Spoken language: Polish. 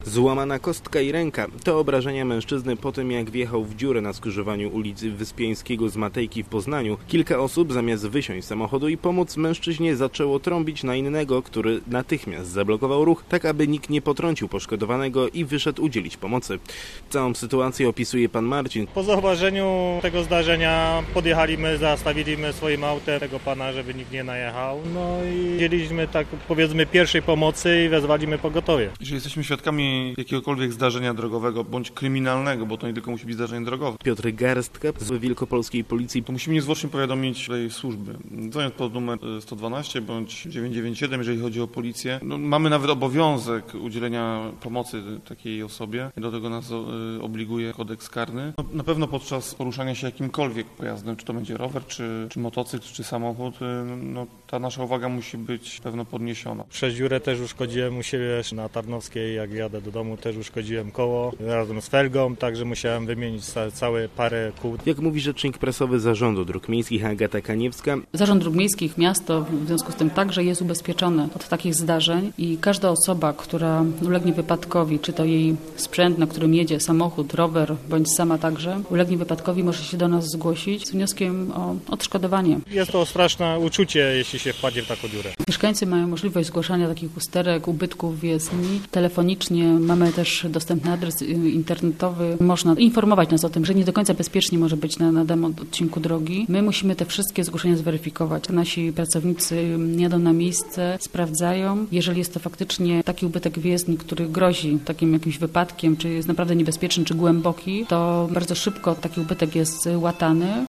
Złamana kostka i ręka to obrażenia mężczyzny po tym, jak wjechał w dziurę na skrzyżowaniu ulicy Wyspiańskiego z Matejki w Poznaniu. Kilka osób zamiast wysiąść z samochodu i pomóc mężczyźnie zaczęło trąbić na innego, który natychmiast zablokował ruch, tak aby nikt nie potrącił poszkodowanego i wyszedł udzielić pomocy. Całą sytuację opisuje pan Marcin. Po zauważeniu tego zdarzenia podjechaliśmy, zastawiliśmy swoim autem tego pana, żeby nikt nie najechał. No i udzieliliśmy tak powiedzmy pierwszej pomocy i wezwaliśmy pogotowie. Jeżeli jesteśmy świadkami jakiegokolwiek zdarzenia drogowego bądź kryminalnego, bo to nie tylko musi być zdarzenie drogowe. Piotr Garstka z wielkopolskiej policji. To musimy niezwłocznie powiadomić tej służby. Dzwoniąc pod numer 112 bądź 997, jeżeli chodzi o policję. Mamy nawet obowiązek udzielenia pomocy takiej osobie. Do tego nas obliguje kodeks karny. Na pewno podczas poruszania się jakimkolwiek pojazdem, czy to będzie rower, czy motocykl, czy samochód, ta nasza uwaga musi być pewno podniesiona. Przez dziurę też uszkodziłem u siebie na Tarnowskiej, jak jadę do domu, też uszkodziłem koło razem z felgą, także musiałem wymienić całe parę kół. Jak mówi rzecznik prasowy Zarządu Dróg Miejskich Agata Kaniewska. Zarząd Dróg Miejskich, miasto w związku z tym także jest ubezpieczone od takich zdarzeń i każda osoba, która ulegnie wypadkowi, czy to jej sprzęt, na którym jedzie, samochód, rower, bądź sama także, ulegnie wypadkowi, może się do nas zgłosić z wnioskiem o odszkodowanie. Jest to straszne uczucie, jeśli się wpadnie w taką dziurę. Mieszkańcy mają możliwość zgłaszania takich usterek, ubytków w jezdni. Telefonicznie mamy też dostępny adres internetowy. Można informować nas o tym, że nie do końca bezpiecznie może być na danym odcinku drogi. My musimy te wszystkie zgłoszenia zweryfikować. Nasi pracownicy jadą na miejsce, sprawdzają. Jeżeli jest to faktycznie taki ubytek w jezdni, który grozi takim jakimś wypadkiem, czy jest naprawdę niebezpieczny, czy głęboki, to bardzo szybko taki ubytek jest łatany.